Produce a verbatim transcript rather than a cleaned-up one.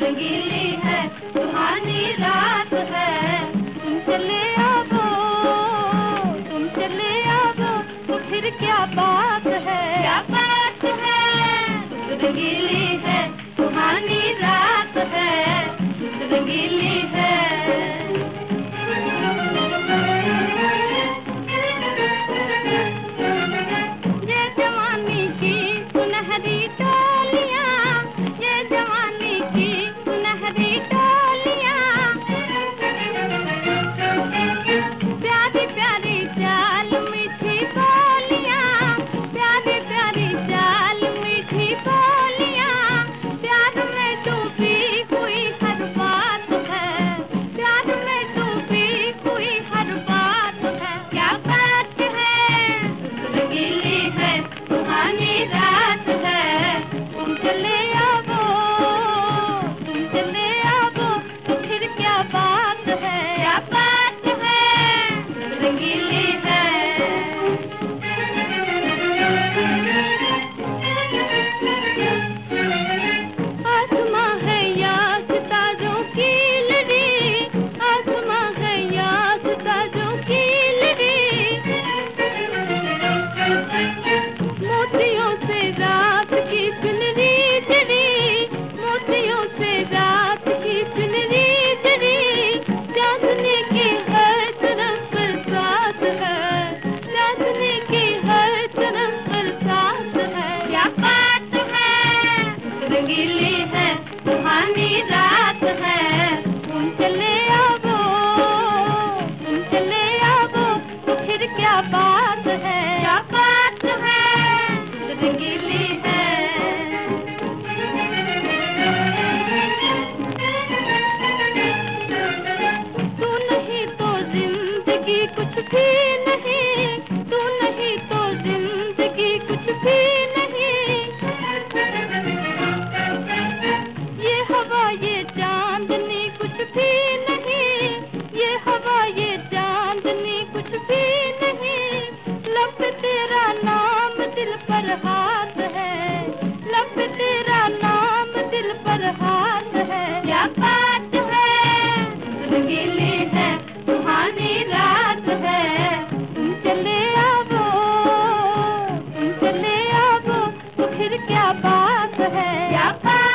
रंगीली है, सुहानी रात है। तुम चले आओ, तुम चले आओ, तो फिर क्या बात है, क्या बात है। रंगीली है, सुहानी रात है, रंगीली है। ये जवानी की सुनहरी डोलियां, ये जवानी की सुनहरी डोलियां, प्यारी प्यारी चाल मीठी बोलियां, प्यारी प्यारी चाल मीठी बोलियां, प्यार में डूबी हुई हर बात है, प्यार में डूबी हुई हर बात है, क्या बात है। रंगीली है, सुहानी रात है। तुम चले आओ, तुम चले आओ, तो फिर क्या बात है, क्या बात है। रंगीली है। आसमां है या सितारों की लड़ी, आसमां है या सितारों की लड़ी, मोतियों से रात की चुनरी जड़ी, मोतियों से रात की चुनरी जड़ी, चांदनी की हर तरफ बरसात है, चांदनी की हर तरफ बरसात है, क्या बात है। रंगीली है, सुहानी रात है। तुम चले आओ, तुम चले आओ, तो फिर क्या बात है, क्या बात है। रंगीली है। तू नहीं तो जिंदगी कुछ भी नहीं, तू नहीं तो जिंदगी कुछ भी नहीं। ये हवा ये चांदनी कुछ भी नहीं, ये हवा ये चांदनी कुछ भी नहीं। लब पे तेरा नाम दिल पर हाथ है, लब पे तेरा नाम दिल पर हाथ है, क्या बात है। रंगीली है, सुहानी रात है। तुम चले आओ, तुम चले आओ, तो फिर क्या बात है, क्या बात